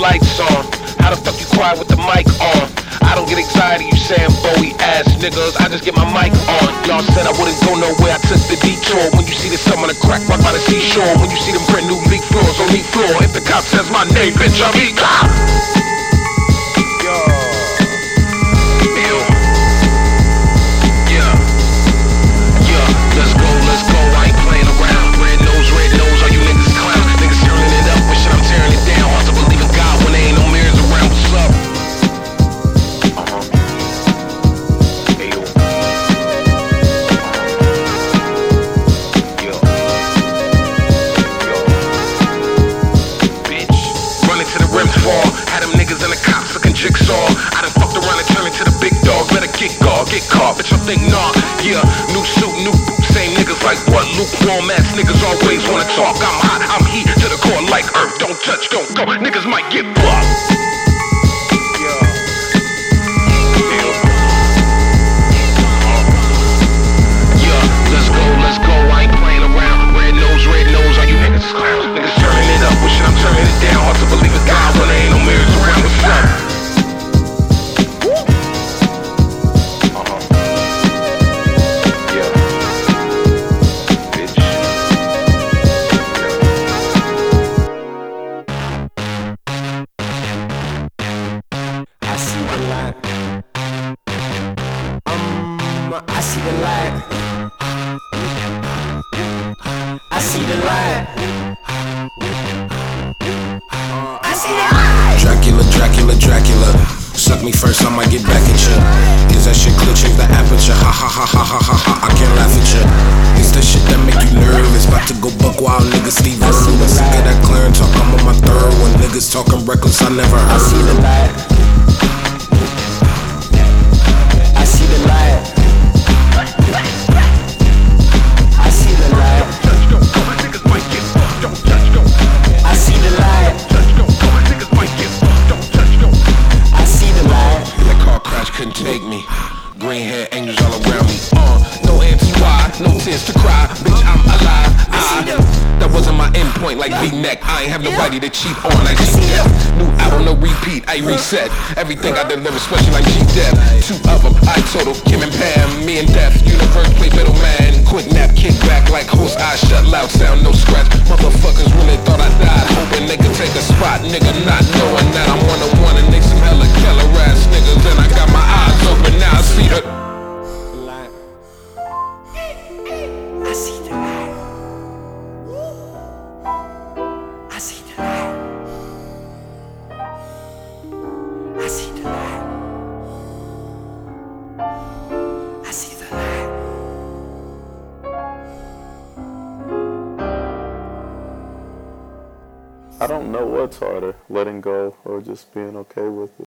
lights on? How the fuck you quiet with the mic on? I don't get anxiety, you saying Bowie ass niggas. I just get my mic on. Y'all said I wouldn't go nowhere, I took the detour. When you see the sun on the crack right by the seashore, when you see them brand new leak floors on the floor, if the cop says my name, bitch, I'm E-Cop. Let's go, I ain't playing around. Red nose, all you niggas clown. Niggas turning it up, wishing I'm tearing it down. Hard to believe in God when there ain't no mirrors around. What's up? Hey, yo. Yo. Bitch. Running to the rims fall. Had them niggas and the cops looking jigsaw. I done fucked around and turned into the big dog. Better get guard, get caught. Bitch, I think nah. Yeah, new suit, new boots. Same niggas like what? Lukewarm ass niggas always wanna talk. I'm hot, I'm heat to the core like earth. Don't touch, don't go. Niggas might get fucked. Let's go, I ain't playing around. Red nose, all you niggas clowns. Niggas turning it up, wishing I'm turning it down. Hard to believe in God when there ain't no mirrors around. What's up? I see the light. I see the light. I see the light. Dracula. Suck me first, I might get back at ya. Is that shit clear? Change the aperture. Ha ha ha ha ha ha ha. I can't laugh at ya. It's the shit that make you nervous. About to go buck wild, niggas Steve Irwin. Sick of that clearing talk, I'm on my third one. Niggas talking reckless, I never heard. I see the light. I see the light. I see the light. Niggas might get fucked, don't touch, go. I see the light. Niggas might get fucked, don't touch, go. I see the light. That car crash couldn't take me. Green hair angels all around me. No anti-Y, no tears to cry. Bitch, I'm alive. That wasn't my endpoint like V-neck. I ain't have nobody to cheat on like G-Dep. New album, no repeat, I reset. Everything I deliver special like G-Dep. Two of them, I total, Kim and Pam. Me and Death, universe play middleman. Quick nap, kick back like host, eyes shut, loud sound, no scratch. Motherfuckers really thought I died, hoping they could take a spot. Nigga not knowing that I'm one-on-one and they some hella killer ass niggas. And I got my eyes open, now I see the light. I see the light. I see the light. I see the light. I see the light. I don't know what's harder, letting go or just being okay with it.